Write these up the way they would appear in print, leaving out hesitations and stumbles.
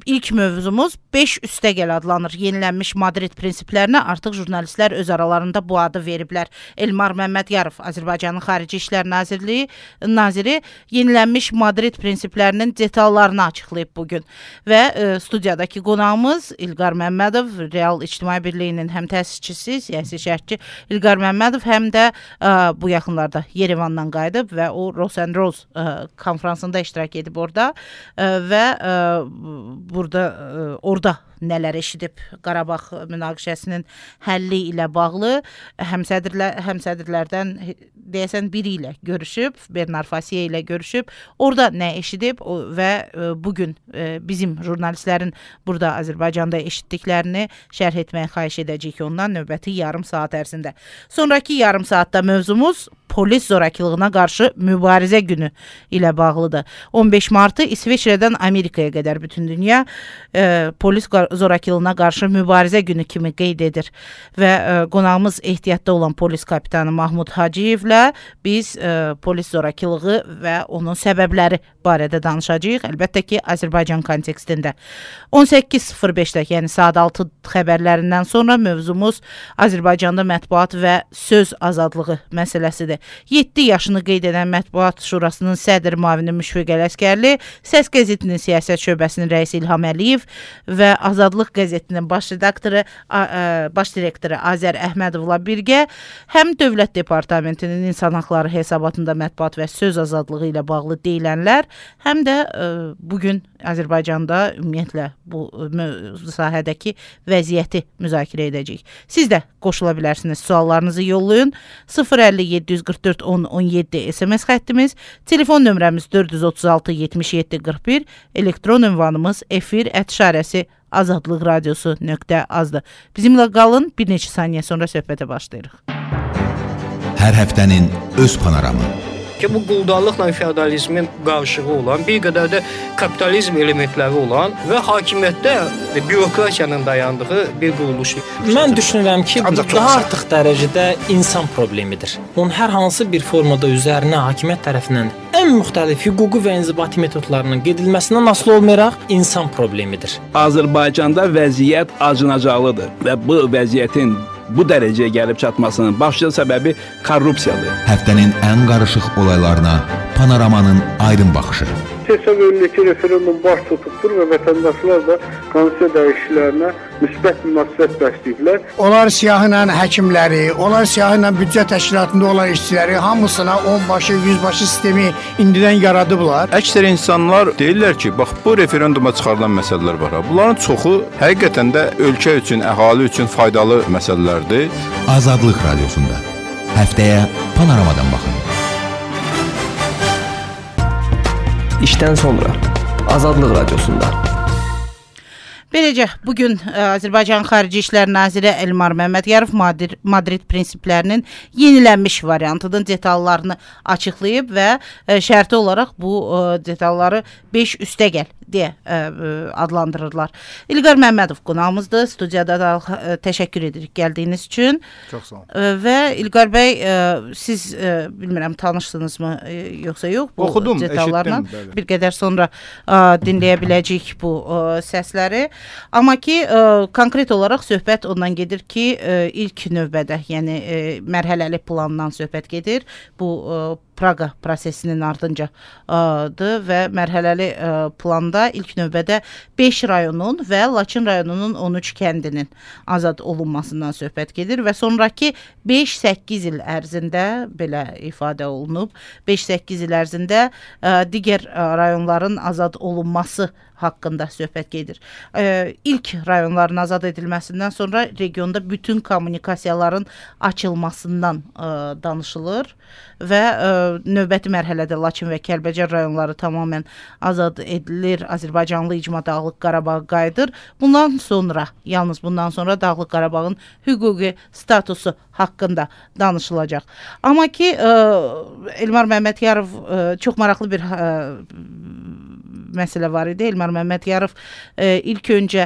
İlk mövzumuz 5 üstəgəl adlanır. Yenilənmiş Madrid prinsiplərinə artıq jurnalistlər öz aralarında bu adı veriblər. Elmar Məmmədiyarov, Azərbaycanın Xarici İşlər Naziri yenilənmiş Madrid prinsiplərinin detallarını açıqlayıb bugün. Və studiyadakı qonağımız İlqar Məmmədov, Real İctimai Birliyinin həm təsisçisi, siyasi şərhçi İlqar Məmmədov, həm də bu yaxınlarda Yerevandan qayıdıb və o Rose and Rose konfransında iştirak edib orada və orada nələr eşidib Qarabağ münaqişəsinin həlli ilə bağlı həmsədrlərdən deyəsən biri ilə görüşüb, Bernard Fasiye ilə görüşüb, orada nə eşidib və bugün bizim jurnalistlərin burada Azərbaycanda eşitdiklərini şərh etməyə xahiş edəcəyik ondan növbəti yarım saat ərzində. Sonraki yarım saatda mövzumuz polis zorakılığına qarşı mübarizə günü ilə bağlıdır. 15 Martı İsveçrədən Amerikaya qədər bütün dünya polis zorakılığına qarşı mübarizə günü kimi qeyd edir. Və qonağımız ehtiyatda olan polis kapitanı Mahmud Hacıyevlə biz polis zorakılığı və onun səbəbləri barədə danışacağıq. Əlbəttə ki, Azərbaycan kontekstində. 18:05-də, yəni saat 6 xəbərlərindən sonra mövzumuz Azərbaycanda mətbuat və söz azadlığı məsələsidir. 7 yaşını qeyd edən Mətbuat Şurasının sədr müavini Müşfiq Ələsgərli, Səs qəzetinin siyasət şöbəsinin rəisi İlham Əliyev və Azadlıq qəzetinin baş direktoru Azər Əhmədovla birgə həm Dövlət Departamentinin İnsan Haqları hesabatında mətbuat və söz azadlığı ilə bağlı deyilənlər, həm də bugün Azərbaycanda ümumiyyətlə bu sahədəki vəziyyəti müzakirə edəcəyik. Siz də qoşula bilərsiniz, suallarınızı yollayın. 050-744 1017 SMS xəttimiz, telefon nömrəmiz 436-77-41, elektron ünvanımız efir@azadlıqradiosu.az-dır. Bizimlə qalın, bir neçə saniyə sonra söhbətə başlayırıq. Hər həftənin öz panoramı. Ki, bu quldarlıqla feodalizmin qarşılığı olan, bir qədər də kapitalizm elementləri olan və hakimiyyətdə bürokratiyanın dayandığı bir quruluş. Mən düşünürəm ki, bu daha artıq dərəcədə insan problemidir. Onun hər hansı bir formada üzərinə hakimiyyət tərəfindən ən müxtəlif hüquqi və inzibati metodlarının gedilməsindən asılı olmayaraq insan problemidir. Azərbaycanda vəziyyət acınacaqlıdır və bu vəziyyətin bu dərəcəyə gəlib çatmasının başlıca səbəbi korrupsiyadır. Həftənin ən qarışıq olaylarına Panoramanın aydın baxışı. Hesab olunur ki, referendum baş tutubdur və vətəndaşlar da konstitusiya dəyişikliklərinə müsbət münasibət bəsləyiblər. Onlar siyahıyla həkimləri, onlar siyahıyla büdcə təşkilatında olan işçiləri hamısına 10 başı, 100 başı sistemi indidən yaradıblar. Əksər insanlar deyirlər ki, bax bu referenduma çıxarılan məsələlər var. Bunların çoxu həqiqətən də ölkə üçün, əhali üçün faydalı məsələlərdir. Azadlıq Radiosunda həftəyə Panoramadan baxın. İşdən sonra Azadlıq Radiosunda. Beləcə, bugün Azərbaycan Xarici İşlər Naziri Elmar Məmmədiyarov Madrid prinsiplərinin yenilənmiş variantının detallarını açıqlayıb və şərti olaraq bu detalları 5 üstəgəl deyə adlandırırlar. İlqar Məmmədov qonağımızdır. Studiyada da təşəkkür edirik gəldiyiniz üçün. Çox sağ olun. Və İlqar bəy, siz bilmirəm tanışsınızmı yoxsa yox bu oxudum, detallarla. Eşitdim, bir qədər sonra dinləyə biləcəyik bu səsləri. Amma ki, konkret olaraq söhbət ondan gedir ki, ilk növbədə, yəni mərhələli plandan söhbət gedir. Bu Praqa prosesinin ardıncadır və mərhələli planda ilk növbədə 5 rayonun və Laçın rayonunun 13 kəndinin azad olunmasından söhbət gedir və sonraki 5-8 il ərzində belə ifadə olunub. 5-8 il ərzində digər rayonların azad olunması haqqında söhbət gedir. İlk rayonların azad edilməsindən sonra regionda bütün kommunikasiyaların açılmasından danışılır və növbəti mərhələdə Laçın və Kəlbəcər rayonları tamamilə azad edilir. Azərbaycanlı icma Dağlıq Qarabağa qayıdır. Yalnız bundan sonra Dağlıq Qarabağın hüquqi statusu haqqında danışılacaq. Amma ki, Elmar Məmmədiyarov çox maraqlı bir məsələ var idi. Elmar Məmmədiyarov ilk öncə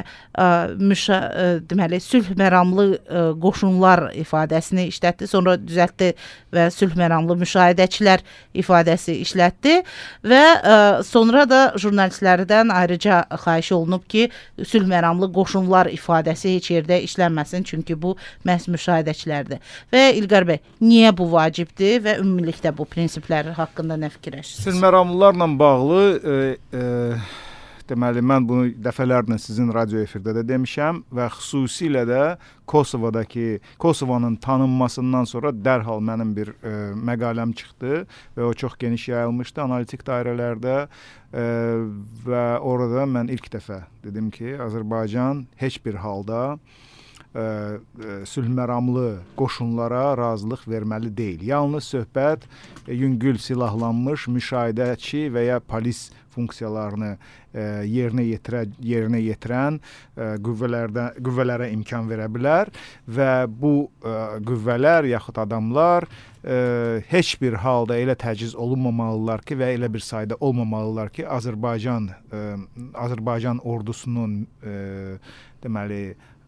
deməli sülh məramlı qoşunlar ifadəsini işlətdi, sonra düzəltdi və sülh məramlı müşahidəçilər ifadəsi işlətdi və sonra da jurnalistlərdən ayrıca xahiş olunub ki, sülh məramlı qoşunlar ifadəsi heç yerdə işlənməsin, çünki bu məhz müşahidəçilərdir. Və İlqar bəy, niyə bu vacibdir və ümumilikdə bu prinsiplər haqqında nə fikirləşirsiniz? Sülh məramlılarla bağlı deməli, mən bunu dəfələrlə sizin radio efirdə də demişəm və xüsusilə də Kosovanın tanınmasından sonra dərhal mənim bir məqaləm çıxdı və o çox geniş yayılmışdı analitik dairələrdə və orada mən ilk dəfə dedim ki, Azərbaycan heç bir halda sülh məramlı qoşunlara razılıq verməli deyil. Yalnız söhbət yüngül silahlanmış müşahidəçi və ya polis funksiyalarını yerinə yetirən qüvvələrə imkan verə bilər və bu qüvvələr yaxud adamlar heç bir halda elə təchiz olunmamalılar ki və elə bir sayda olmamalılar ki, Azərbaycan ordusunun deməli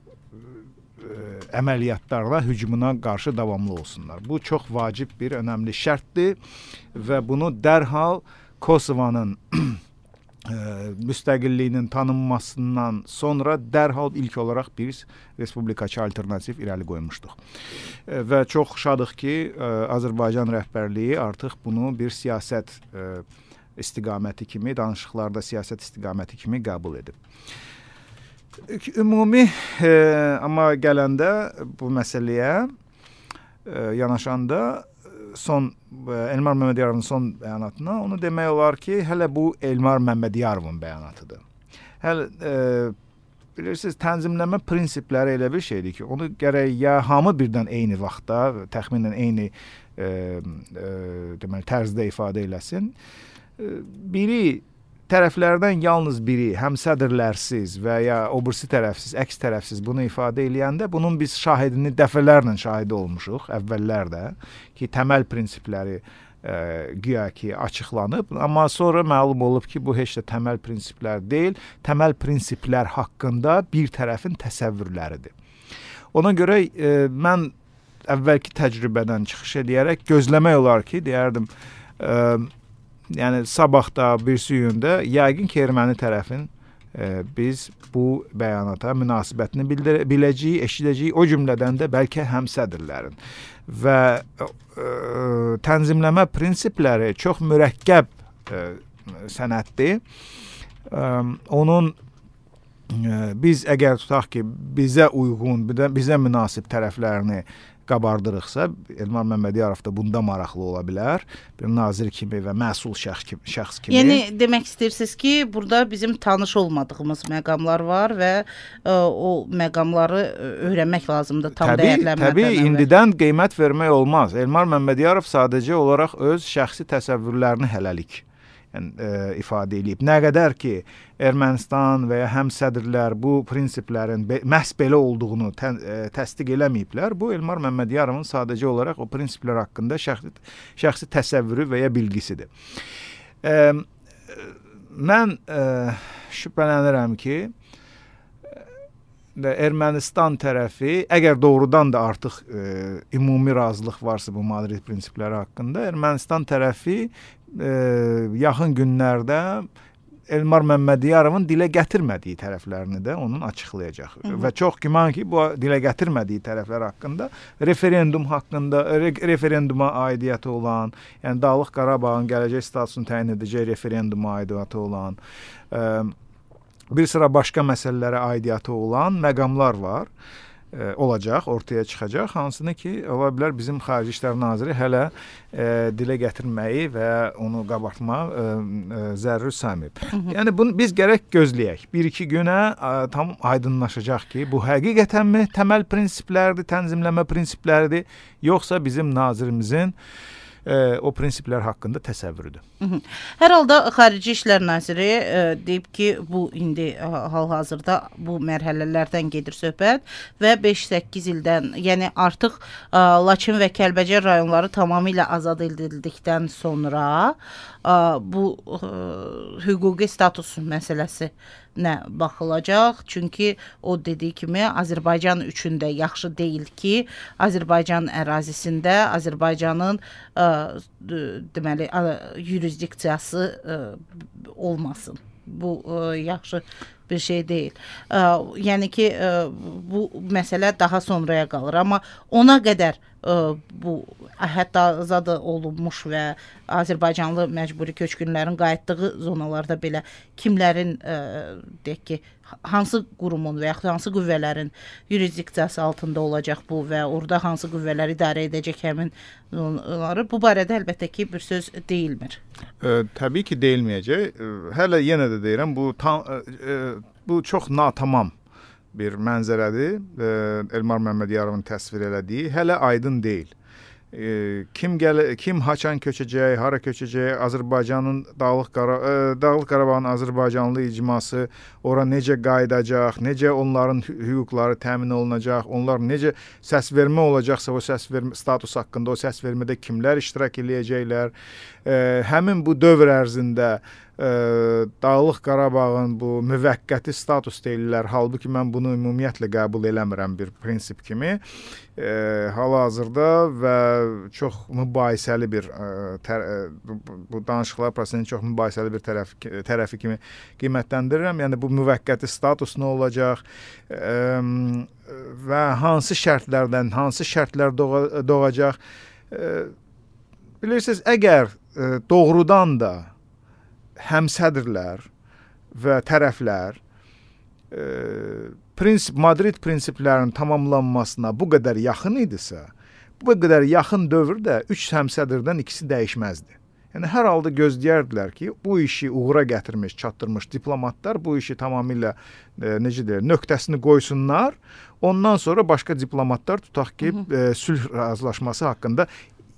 əməliyyatlarla hücumuna qarşı davamlı olsunlar. Bu çox vacib bir önəmli şərtdir və bunu dərhal Kosovanın müstəqilliyinin tanınmasından sonra dərhal ilk olaraq biz respublikaçı alternativ irəli qoymuşduq. Və çox şadıq ki, Azərbaycan rəhbərliyi artıq bunu bir siyasət istiqaməti kimi, danışıqlarda siyasət istiqaməti kimi qəbul edib. Ümumi amma gələndə bu məsələyə yanaşanda Elmar Məmmədiyarovun son bəyanatına onu demək olar ki, hələ bu Elmar Məmmədiyarovun bəyanatıdır. Bilirsiniz, tənzimləmə prinsipləri elə bir şeydir ki, onu gərək ya hamı birdən eyni vaxtda, təxminən eyni deməli tərzdə ifadə eləsin. Biri tərəflərdən yalnız biri həmsədrlərsiz və ya o birisi tərəfsiz, əks tərəfsiz bunu ifadə eləyəndə bunun biz şahidini dəfələrlə şahidi olmuşuq əvvəllərdə ki, təməl prinsipləri güya ki açıqlanıb, amma sonra məlum olub ki, bu heç də təməl prinsiplər deyil, təməl prinsiplər haqqında bir tərəfin təsəvvürləridir. Ona görə mən əvvəlki təcrübədən çıxış edərək gözləmək olar ki, deyərdim, yəni sabahda, birisi gündə yəqin ki, erməni tərəfin biz bu bəyanata münasibətini biləcəyik, eşidəcəyik, o cümlədən də bəlkə həmsədrlərin. Və tənzimləmə prinsipləri çox mürəkkəb sənətdir. Onun biz əgər tutaq ki, bizə uyğun, bizə münasib tərəflərini qabardırıqsa, Elmar Məmmədiyarov da bunda maraqlı ola bilər. Bir nazir kimi və məsul şəxs kimi. Yəni demək istəyirsiniz ki, burada bizim tanış olmadığımız məqamlar var və o məqamları öyrənmək lazımdır, tam dəyərlənmədən. Təbii, indidən qiymət vermək olmaz. Elmar Məmmədiyarov sadəcə olaraq öz şəxsi təsəvvürlərini hələlik ifadə edib. Nə qədər ki, Ermənistan və ya həmsədrlər bu prinsiplərin məhz belə olduğunu təsdiq eləməyiblər, bu Elmar Məmmədiyarovun sadəcə olaraq o prinsiplər haqqında şəxsi təsəvvürü və ya bilgisidir. Mən şübhələnirəm ki, Ermənistan tərəfi, əgər doğrudan da artıq ümumi razılıq varsa bu Madrid prinsipləri haqqında, Ermənistan tərəfi yaxın günlərdə Elmar Məmmədiyarovun dilə gətirmədiyi tərəflərini də onun açıqlayacaq. Və çox güman ki, bu dilə gətirmədiyi tərəflər haqqında referenduma aidiyyəti olan, yəni Dağlıq Qarabağın gələcək statusunu təyin edəcək referenduma aidiyyəti olan, bir sıra başqa məsələlərə aidiyyəti olan məqamlar var. Olacaq, ortaya çıxacaq, hansını ki, ola bilər bizim Xarici İşlər Naziri hələ dilə gətirməyi və onu qabartmaq zəruri saymıyıb. Yəni bunu biz gərək gözləyək. 1-2 günə tam aydınlaşacaq ki, bu həqiqətənmi təməl prinsiplərdir, tənzimləmə prinsipləridir, yoxsa bizim nazirimizin o prinsiplər haqqında təsəvvürüdür. Hər halda Xarici İşlər Naziri deyib ki, bu indi hal-hazırda bu mərhələlərdən gedir söhbət və 5-8 ildən, yəni artıq Laçın və Kəlbəcər rayonları tamamilə azad edildikdən sonra bu hüquqi status məsələsi nə baxılacaq? Çünki o dediyi kimi Azərbaycan üçün də yaxşı deyil ki, Azərbaycan ərazisində Azərbaycanın deməli yurisdiksiyası olmasın. Bu yaxşı bir şey deyil. Yəni ki, bu məsələ daha sonraya qalır. Amma ona qədər bu hətta azad olunmuş və Azərbaycanlı məcburi köçkünlərin qayıtdığı zonalarda belə kimlərin deyək ki, hansı qurumun və yaxud hansı qüvvələrin yurisdiksiyası altında olacaq bu və orada hansı qüvvələr idarə edəcək həmin onları, bu barədə əlbəttə ki, bir söz deyilmir. Təbii ki, deyilməyəcək. Hələ yenə də deyirəm, bu çox natamam bir mənzərədir. Elmar Məmmədyarovun təsvir elədiyi hələ aydın deyil. Kim haçan köçəcək, hara köçəcək, Azərbaycanın Dağlıq Qarabağın Azərbaycanlı icması ora necə qayıdacaq, necə onların hüquqları təmin olunacaq, onlar necə səsvermə olacaqsa o səsvermə status haqqında, o səsvermədə kimlər iştirak eləyəcəklər. Həmin bu dövr ərzində Dağlıq Qarabağın bu müvəqqəti status deyirlər. Halbuki mən bunu ümumiyyətlə qəbul eləmirəm bir prinsip kimi. Hal-hazırda və çox mübahisəli bir bu danışıqlar prosesinin çox mübahisəli bir tərəfi kimi qiymətləndirirəm. Yəni bu müvəqqəti status nə olacaq və hansı şərtlər doğacaq? Bilirsiniz, əgər doğrudan da həmsədrlər və tərəflər Madrid prinsiplərinin tamamlanmasına bu qədər yaxın idisə, bu qədər yaxın dövrdə 3 həmsədrdən ikisi dəyişməzdi. Yəni hər halda gözləyərdilər ki, bu işi uğura gətirmiş, çatdırmış diplomatlar bu işi tamamilə necə deyir, nöqtəsini qoysunlar. Ondan sonra başqa diplomatlar tutaq ki, sülh razılaşması haqqında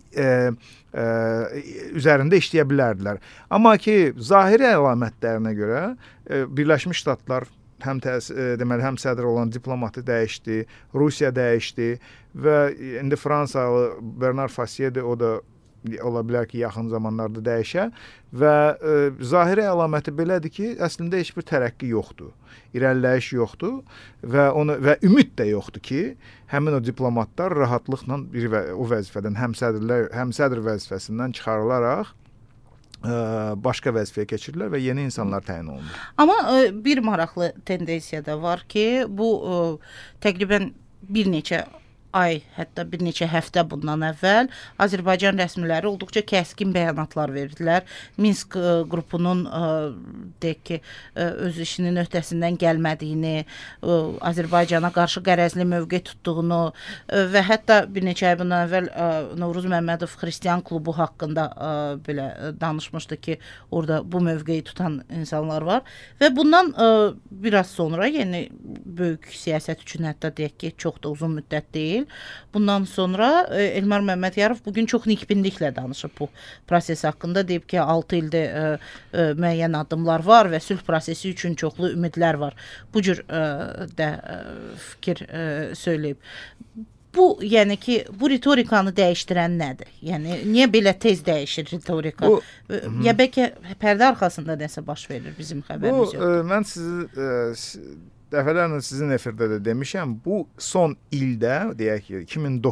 üzərində işləyə bilərdilər. Amma ki, zahiri əlamətlərinə görə Birləşmiş Ştatlar deməli həm sədr olan diplomatı dəyişdi, Rusiya dəyişdi və indi Fransalı Bernard Fassier o da ola bilər ki, yaxın zamanlarda dəyişə və zahiri əlaməti belədir ki, əslində heç bir tərəqqi yoxdur, irəliləyiş yoxdur və ümid də yoxdur ki, həmin o diplomatlar rahatlıqla o vəzifədən həmsədr vəzifəsindən çıxarılaraq başqa vəzifəyə keçirilər və yeni insanlar təyin olunur. Amma bir maraqlı tendensiya da var ki, bu təqribən bir neçə ay, hətta bir neçə həftə bundan əvvəl Azərbaycan rəsmiləri olduqca kəskin bəyanatlar verdilər. Minsk qrupunun deyək ki, öz işinin öhdəsindən gəlmədiyini, Azərbaycana qarşı qərəzli mövqe tutduğunu və hətta bir neçə ay bundan əvvəl Novruz Məmmədov Xristian klubu haqqında belə danışmışdı ki, orada bu mövqeyi tutan insanlar var və bundan biraz sonra, yəni böyük siyasət üçün hətta deyək ki, çox da uzun müddət deyil, bundan sonra Elmar Məmmədiyarov bugün çox nikbinliklə danışıb bu proses haqqında. Deyib ki, 6 ildə müəyyən addımlar var və sülh prosesi üçün çoxlu ümidlər var. Bu cür də fikir söyləyib. Bu, yəni ki, bu ritorikanı dəyişdirən nədir? Yəni, niyə belə tez dəyişir ritorika? Ya bəlkə pərdə arxasında nəsə baş verir, bizim xəbərimiz yoxdur. Mən sizi dəfələrlə sizin efirdə də demişəm, bu son ildə, deyək ki,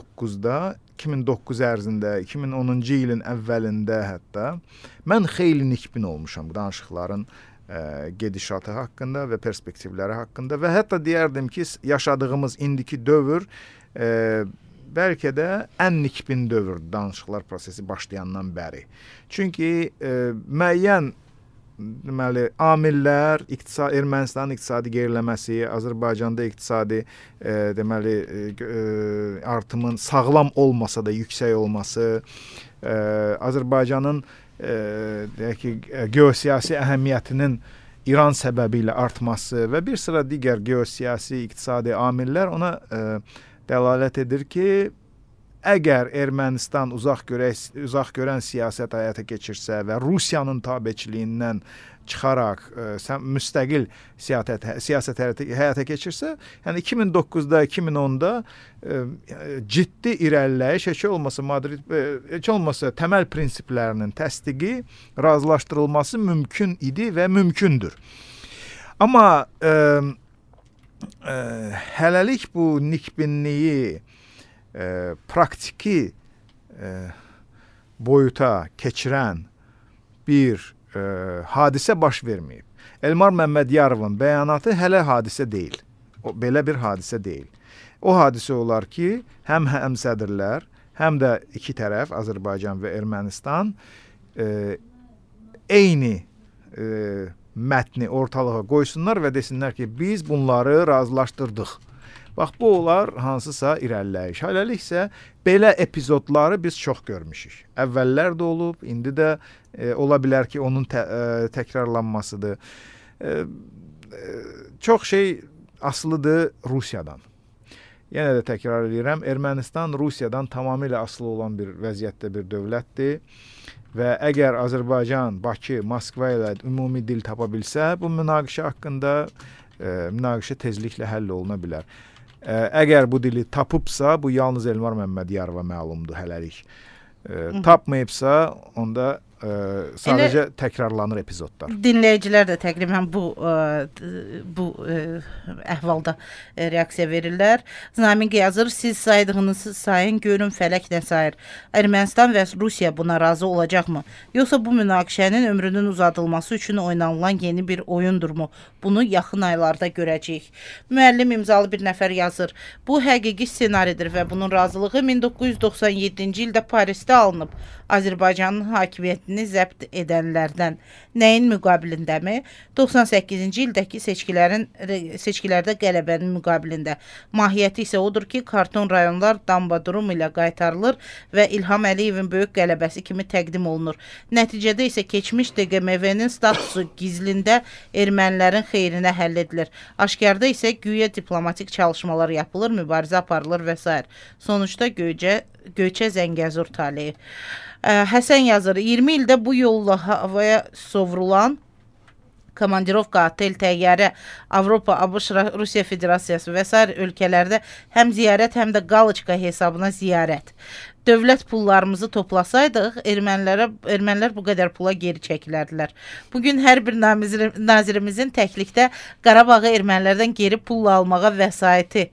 2009 ərzində, 2010-cu ilin əvvəlində hətta mən xeyli nikbin olmuşam bu danışıqların gedişatı haqqında və perspektivləri haqqında və hətta deyərdim ki, yaşadığımız indiki dövr bəlkə də ən nikbin dövr danışıqlar prosesi başlayandan bəri. Çünki müəyyən deməli amillər, Ermənistanın iqtisadi geriləməsi, Azərbaycanda iqtisadi deməli artımın sağlam olmasa da yüksək olması, Azərbaycanın deyək ki, geosiyasi əhəmiyyətinin İran səbəbilə artması və bir sıra digər geosiyasi, iqtisadi amillər ona dəlalət edir ki, əgər Ermənistan uzaq görən siyasət həyata keçirsə və Rusiyanın tabeçiliyindən çıxaraq müstəqil siyasət həyata keçirsə, yəni 2009-da, 2010-da ciddi irəliləyiş, heç olmasa təməl prinsiplərinin təsdiqi, razılaşdırılması mümkün idi və mümkündür. Amma hələlik bu nikbinliyi praktiki boyuta keçirən bir hadisə baş verməyib. Elmar Məmmədiyarovun bəyanatı hələ hadisə deyil. Belə bir hadisə deyil. O hadisə olar ki, həm həmsədrlər, həm də iki tərəf, Azərbaycan və Ermənistan eyni mətni ortalığa qoysunlar və desinlər ki, biz bunları razılaşdırdıq. Bax, bu olar hansısa irəliləyiş. Hələlik isə belə epizodları biz çox görmüşük. Əvvəllər də olub, indi də ola bilər ki, onun təkrarlanmasıdır. Çox şey asılıdır Rusiyadan. Yenə də təkrar edirəm, Ermənistan Rusiyadan tamamilə asılı olan bir vəziyyətdə bir dövlətdir və əgər Azərbaycan, Bakı, Moskva ilə ümumi dil tapa bilsə, bu münaqişə haqqında münaqişə tezliklə həll oluna bilər. Əgər bu dili tapıbsa, bu yalnız Elmar Məmmədiyarova məlumdur hələlik. Tapmayıbsa, onda sadəcə təkrarlanır epizodlar. Dinləyicilər də təqribən bu əhvalda reaksiya verirlər. Zamin yazır, siz saydığınız sayın, görün fələk nə sayır. Ermənistan və Rusiya buna razı olacaqmı? Yoxsa bu münaqişənin ömrünün uzadılması üçün oynanılan yeni bir oyundurmu? Bunu yaxın aylarda görəcəyik. Müəllim imzalı bir nəfər yazır. Bu həqiqi ssenaridir və bunun razılığı 1997-ci ildə Parisdə alınıb. Azərbaycanın hakimiyyətini zəbt edənlərdən nəyin müqabilindəmi? 98-ci ildəki seçkilərdə qələbənin müqabilində. Mahiyyəti isə odur ki, karton rayonlar damba durum ilə qaytarılır və İlham Əliyevin böyük qələbəsi kimi təqdim olunur. Nəticədə isə keçmiş DQMV-nin statusu gizlində ermənilərin xeyrinə həll edilir. Aşkarda isə güya diplomatik çalışmalar yapılır, mübarizə aparılır və s. Sonuçda Göyçə Zəngəzur taleyi. Həsən yazır, 20 ildə bu yolla havaya sovrulan komandirovka, otel, təyyarə, Avropa, ABŞ, Rusiya Federasiyası və s. ölkələrdə həm ziyarət, həm də qaloçka hesabına ziyarət. Dövlət pullarımızı toplasaydıq, ermənilər bu qədər pula geri çəkilərdilər. Bugün hər bir nazirimizin təklikdə Qarabağı ermənilərdən geri pulla almağa vəsaiti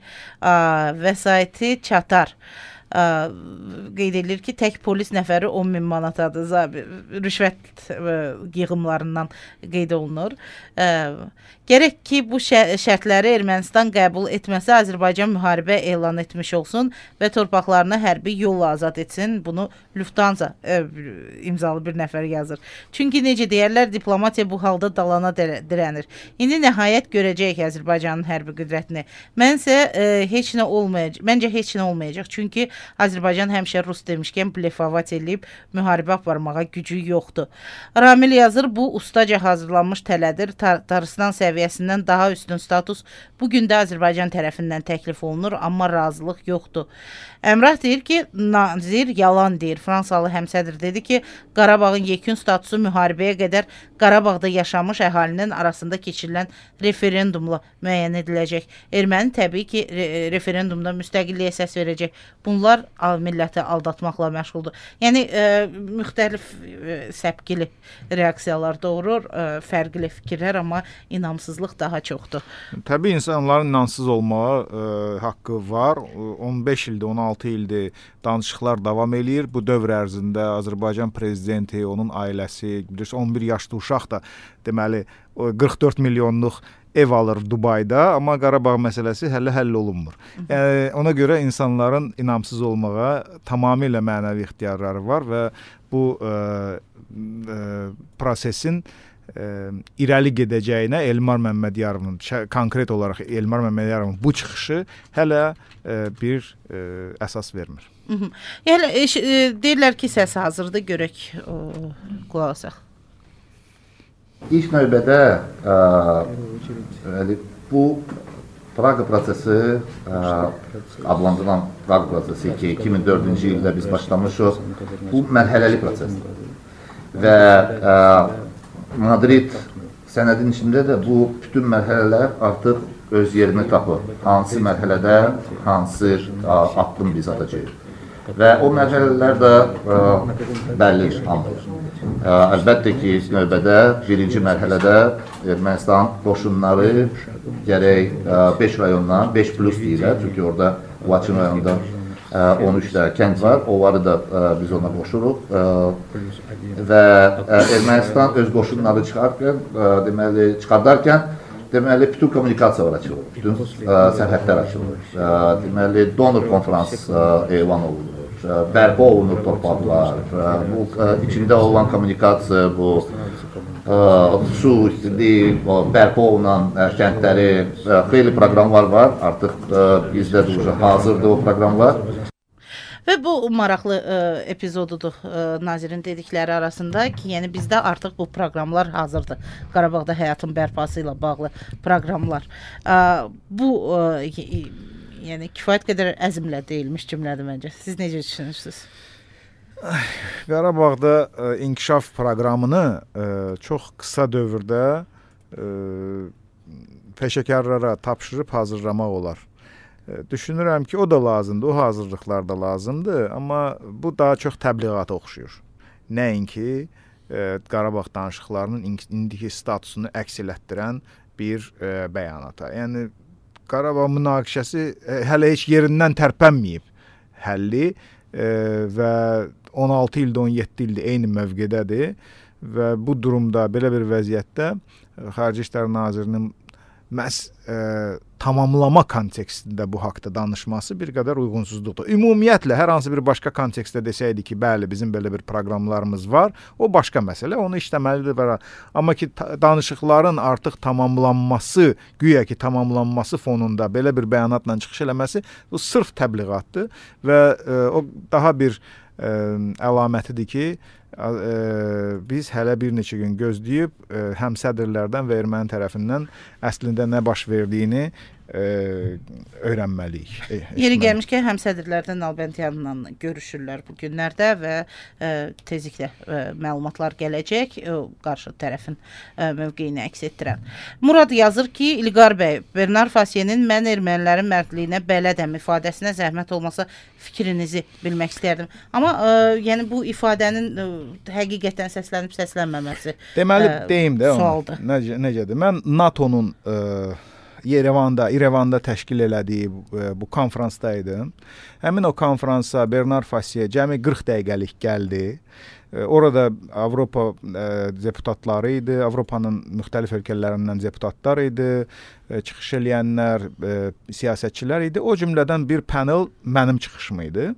çatar. Qeyd edilir ki, tək polis nəfəri 10.000 manatadır. Rüşvət yığımlarından qeyd olunur. Gərək ki, bu şərtləri Ermənistan qəbul etməsə, Azərbaycan müharibə elan etmiş olsun və torpaqlarını hərbi yolla azad etsin. Bunu Lufthansa imzalı bir nəfər yazır. Çünki necə deyərlər, diplomatiya bu halda dalana dirənir. İndi nəhayət görəcəyik Azərbaycanın hərbi qüdrətini. Məncə heç nə olmayacaq. Çünki Azərbaycan həmişə Rus demişkən blefavat eləyib müharibə aparmağa gücü yoxdur. Ramil yazır, bu ustaca hazırlanmış tələdir. Tarıstan səviyyəsindən daha üstün status bugün də Azərbaycan tərəfindən təklif olunur, amma razılıq yoxdur. Əmrah deyir ki, nazir yalan deyir. Fransalı həmsədr dedi ki, Qarabağın yekun statusu müharibəyə qədər Qarabağda yaşamış əhalinin arasında keçirilən referendumla müəyyən ediləcək. Erməni təbii ki, referendumda müstəqilliyə səs verəcək. Bunlar milləti aldatmaqla məşğuldur. Yəni, müxtəlif səpkili reaksiyalar doğurur, fərqli fikirlər, amma inamsızlıq daha çoxdur. Təbii insanların inamsız olmağa haqqı var. 15 ildir, 16 ildir danışıqlar davam eləyir. Bu dövr ərzində Azərbaycan prezidenti, onun ailəsi, 11 yaşlı uşaq da deməli 44 milyonluq ev alır Dubayda, amma Qarabağ məsələsi həll olunmur. Yəni, ona görə insanların inamsız olmağa tamamilə mənəvi ixtiyarları var və bu prosesin irəli gedəcəyinə Elmar Məmmədiyarovun, konkret olaraq Elmar Məmmədiyarovun bu çıxışı hələ bir əsas vermir. Yəni, deyirlər ki, səs hazırdır, görək, qulaq asaq. İlk növbədə bu Praqa prosesi adlandırılan Praqa prosesi ki 2004-cü ildə biz başlamışıq. Bu mərhələli prosesdir. Və Madrid sənədin içində də bu bütün mərhələlər artıq öz yerini tapır. Hansı mərhələdə hansı addım biz atacağıq. Və o mərhələlər də bəllidir, hamıdır. Əlbəttə ki, növbədə birinci mərhələdə Ermənistan qoşunları gərək 5 rayondan, 5 plus deyirlər, çünki orada Laçın rayonunda 13 də kənd var, onları da biz ona qoşuruq və Ermənistan öz qoşunları çıxardarkən deməli, bütün kommunikasiyalar açılır, bütün sərhədlər açılır, deməli, donor konferans elan olunur, bərpa olunur torpaqlar, bu içində olan kommunikasiya, bu su, bərpa olunan kəndləri, xeyli proqramlar var, artıq bizdə hazırdır o proqramlar. Və bu maraqlı epizodudur nazirin dedikləri arasında ki, yəni bizdə artıq bu proqramlar hazırdır. Qarabağda həyatın bərpası ilə bağlı proqramlar. Bu yəni kifayət qədər əzmlə deyilmiş cümlədir məncə. Siz necə düşünürsünüz? Qarabağda inkişaf proqramını çox qısa dövrdə peşəkarlara tapşırıb hazırlamaq olar. Düşünürəm ki, o da lazımdır, o hazırlıqlar da lazımdır, amma bu daha çox təbliğata oxşuyur. Nəinki Qarabağ danışıqlarının indiki statusunu əks elətdirən bir bəyanata. Yəni, Qarabağ münaqişəsi hələ heç yerindən tərpənməyib həlli və 16 ildə, 17 ildə eyni mövqedədir və bu durumda, belə bir vəziyyətdə Xarici İşlər Nazirinin məhz tamamlama kontekstində bu haqda danışması bir qədər uyğunsuzluqdur. Ümumiyyətlə, hər hansı bir başqa kontekstdə desəydi ki, bəli, bizim belə bir proqramlarımız var, o başqa məsələ, onu işləməlidir. Amma ki, danışıqların artıq tamamlanması, güya ki, tamamlanması fonunda belə bir bəyanatla çıxış eləməsi, bu sırf təbliğatdır və o daha bir əlamətidir ki, biz hələ bir neçə gün gözləyib həm sədrlərdən və erməni tərəfindən əslində nə baş verdiyini öyrənməliyik. Yeri gəlmiş ki, həm sədrlərdən Nalbantyanla görüşürlər bu günlərdə və tezliklə məlumatlar gələcək qarşı tərəfin mövqeyini əks etdirən. Murad yazır ki, İlqar bəy, Bernard Fasienin mən ermənilərin mərdliyinə bələdəm ifadəsinə zəhmət olmasa fikrinizi bilmək istərdim. Amma yəni bu ifadənin həqiqətən səslənib səslənməməsi deməli, deyim də sualdır. Necədir? Mən NATO-nun İrəvanda təşkil elədiyi bu konfransda idim. Həmin o konfransa Bernard Fasie cəmi 40 dəqiqəlik gəldi. Orada Avropa deputatları idi, Avropanın müxtəlif ölkələrindən deputatlar idi, çıxış eləyənlər, siyasətçilər idi. O cümlədən bir panel mənim çıxışım idi.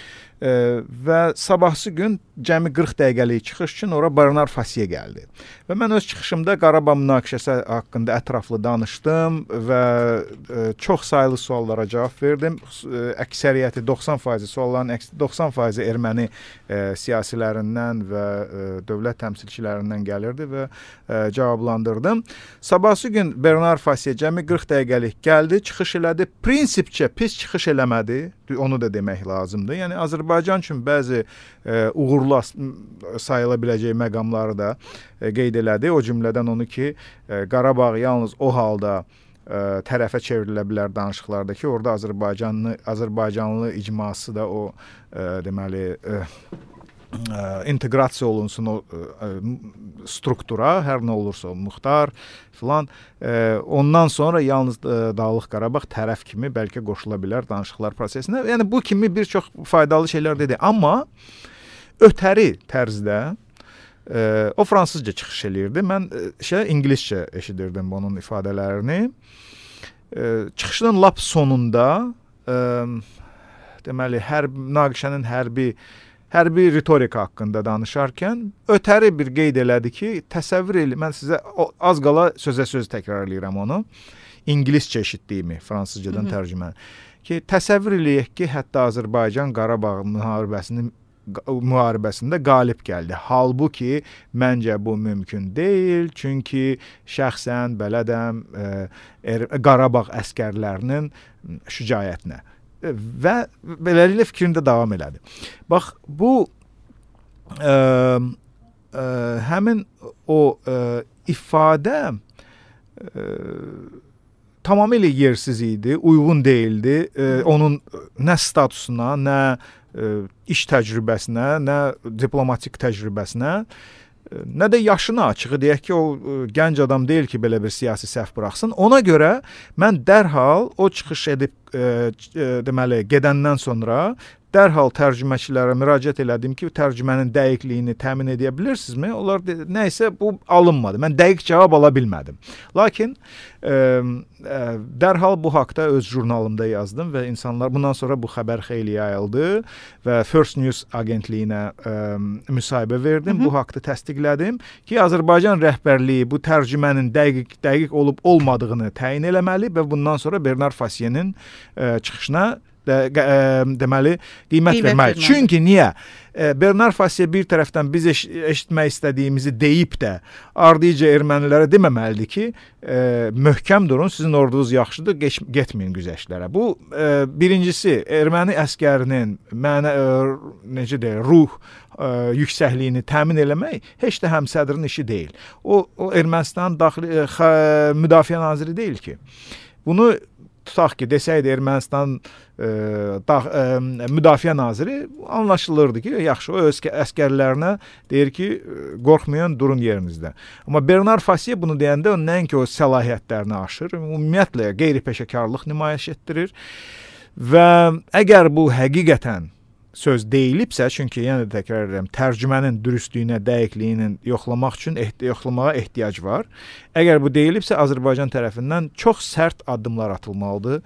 Və sabahsı gün cəmi 40 dəqiqəlik çıxış üçün ora Bernard Fasie gəldi. Və mən öz çıxışımda Qarabağ münaqişəsi haqqında ətraflı danışdım və çox saylı suallara cavab verdim. Əksəriyyəti 90% sualların 90% erməni siyasilərindən və dövlət təmsilçilərindən gəlirdi və cavablandırdım. Sabahsı gün Bernard Fasie cəmi 40 dəqiqəlik gəldi, çıxış elədi. Prinsipcə pis çıxış eləmədi. Onu da demək lazımdır. Yəni Azərbaycan üçün bəzi uğurlu sayıla biləcək məqamları da qeyd elədi. O cümlədən onu ki, Qarabağ yalnız o halda tərəfə çevrilə bilər danışıqlarda ki, orada Azərbaycanlı icması da o deməli inteqrasiya olunsun o struktura, hər nə olursa o muxtar filan. Ondan sonra yalnız Dağlıq Qarabağ tərəf kimi bəlkə qoşula bilər danışıqlar prosesinə. Yəni bu kimi bir çox faydalı şeylər dedi. Amma ötəri tərzdə o fransızca çıxış eləyirdi. Mən ingiliscə eşidirdim onun ifadələrini. Çıxışın lap sonunda deməli münaqişənin hərbi ritorika haqqında danışarkən ötəri bir qeyd elədi ki, təsəvvür elə, mən sizə az qala sözə-söz təkrar eləyirəm onu. İngiliscə eşitdiyimi, fransızcadan tərcümə. Ki, təsəvvür eləyək ki, hətta Azərbaycan Qarabağ müharibəsini müharibəsində qalib gəldi. Halbuki məncə bu mümkün deyil, çünki şəxsən belədəm Qarabağ əskərlərinin şücaətinə və beləliklə fikrində davam elədi. Bax, bu həmin o ifadə tamamilə yersiz idi, uyğun deyildi. Onun nə statusuna, nə iş təcrübəsinə, nə diplomatik təcrübəsinə, nə də yaşına açığı deyək ki, o gənc adam deyil ki, belə bir siyasi səhv buraxsın. Ona görə mən dərhal o çıxış edib deməli gedəndən sonra dərhal tərcüməçilərə müraciət elədim ki, tərcümənin dəqiqliyini təmin edə bilirsinizmi? Onlar dedi, nəysə bu alınmadı. Mən dəqiq cavab ala bilmədim. Lakin dərhal bu haqda öz jurnalımda yazdım və insanlar bundan sonra bu xəbər xeyli yayıldı və First News agentliyinə müsahibə verdim. Bu haqda təsdiqlədim ki, Azərbaycan rəhbərliyi bu tərcümənin dəqiq olub olmadığını təyin eləməli və bundan sonra Bernard Fassier'in çıxışına deməli qiymət verməli. Çünki niyə? Bernard Fassier bir tərəfdən biz eşitmək istədiyimizi deyib də ardıcı ermənilərə deməməlidir ki, möhkəm durun, sizin ordunuz yaxşıdır, getməyin güzəştlərə. Bu birincisi erməni əskərinin necə deyək, ruh yüksəkliyini təmin eləmək heç də həmsədrin işi deyil. O Ermənistan daxili müdafiə naziri deyil ki. Bunu tutaq ki, desəydi Ermənistan müdafiə naziri, anlaşılırdı ki, yaxşı, o öz əskərlərinə deyir ki, qorxmayın, durun yerinizdə. Amma Bernard Fassier bunu deyəndə nəinki o səlahiyyətlərini aşır, ümumiyyətlə qeyri-peşəkarlıq nümayiş etdirir və əgər bu həqiqətən söz deyilibsə, çünki yenə də təkrar edirəm, tərcümənin dürüstlüyünə, dəqiqliyinin yoxlamaq üçün yoxlamağa ehtiyac var. Əgər bu deyilibsə, Azərbaycan tərəfindən çox sərt addımlar atılmalıdır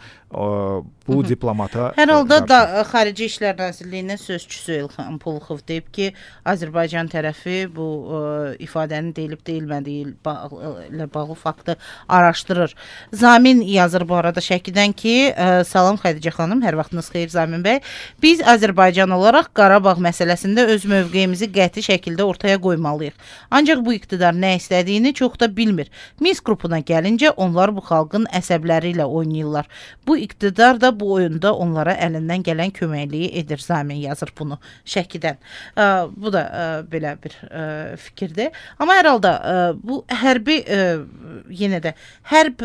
bu diplomata. Hər halda da Xarici İşlər Nazirliyinin sözçüsü İlham Pulxov deyib ki, Azərbaycan tərəfi bu ifadənin deyilib-deyilmədiyi ilə bağlı faktı araşdırır. Zamin yazır bu arada Şəkidən ki, salam Xədicə xanım, hər vaxtınız xeyir Zamin bəy. Biz Azərbaycan olaraq Qarabağ məsələsində öz mövqeyimizi qəti şəkildə ortaya qoymalıyıq. Ancaq bu iqtidar nə istədiyini çox da bilmir. Minsk qrupuna gəlincə onlar bu xalqın əsəbləri ilə oynayırlar. Bu iqtidar da bu oyunda onlara əlindən gələn köməkliyi edir. Zamin yazır bunu Şəkidən. Bu da belə bir fikirdir. Amma hər halda bu hərbi yenə də hərb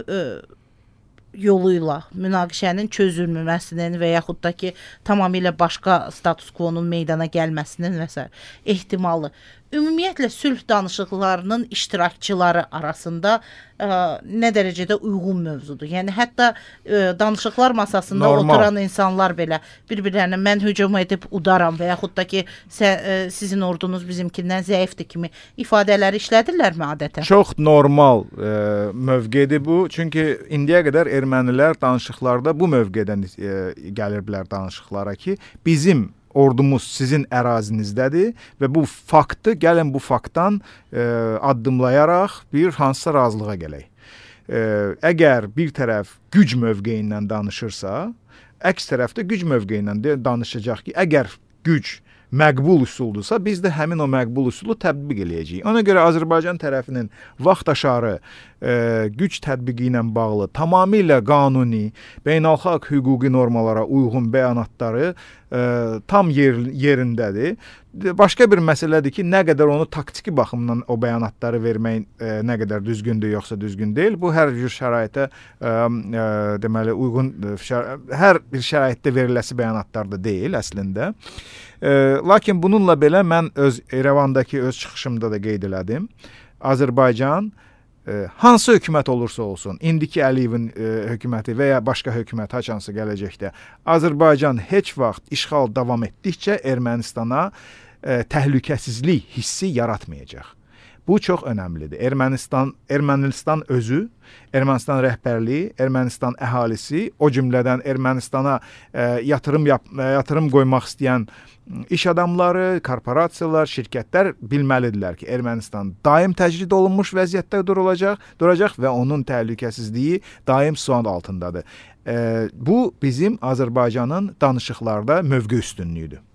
yolu ilə münaqişənin çözülməsinin və yaxud da ki, tamamilə başqa status quo-nun meydana gəlməsinin və s. ehtimalı ümumiyyətlə sülh danışıqlarının iştirakçıları arasında nə dərəcədə uyğun mövzudur. Yəni hətta danışıqlar masasında oturan insanlar belə bir-birlərinə mən hücum edib udaram və yaxud da ki, sizin ordunuz bizimkindən zəifdir kimi ifadələri işlədirlərmi adətən? Çox normal mövqedir bu. Çünki indiyə qədər ermənilər danışıqlarda bu mövqedən gəlirlər danışıqlara ki, bizim ordumuz sizin ərazinizdədir və bu faktı, gəlin bu faktdan addımlayaraq bir hansısa razılığa gələk. Əgər bir tərəf güc mövqeyindən danışırsa, əks tərəf də güc mövqeyindən danışacaq ki, əgər güc məqbul üsuldursa, biz də həmin o məqbul üsulu tətbiq eləyəcəyik. Ona görə Azərbaycan tərəfinin vaxtaşarı güc tətbiqi ilə bağlı tamamilə qanuni, beynəlxalq hüquqi normalara uyğun bəyanatları tam yerindədir. Başqa bir məsələdir ki, nə qədər onu taktiki baxımdan o bəyanatları vermək nə qədər düzgündür, yoxsa düzgün deyil. Bu hər bir şəraitə deməli uyğun, hər bir şəraitdə veriləsi bəyanatlar da deyil əslində. Lakin bununla belə mən öz İrəvandakı öz çıxışımda da qeyd elədim. Azərbaycan hansı hökumət olursa olsun, indiki Əliyevin hökuməti və ya başqa hökumət haçansı gələcəkdə, Azərbaycan heç vaxt işğal davam etdikcə Ermənistana təhlükəsizlik hissi yaratmayacaq. Bu çox önəmlidir. Ermənistan özü, Ermənistan rəhbərliyi, Ermənistan əhalisi, o cümlədən Ermənistana yatırım qoymaq istəyən iş adamları, korporasiyalar, şirkətlər bilməlidirlər ki, Ermənistan daim təcrid olunmuş vəziyyətdə duracaq və onun təhlükəsizliyi daim sual altındadır. Bu bizim Azərbaycanın danışıqlarda mövqe üstünlüyüdür.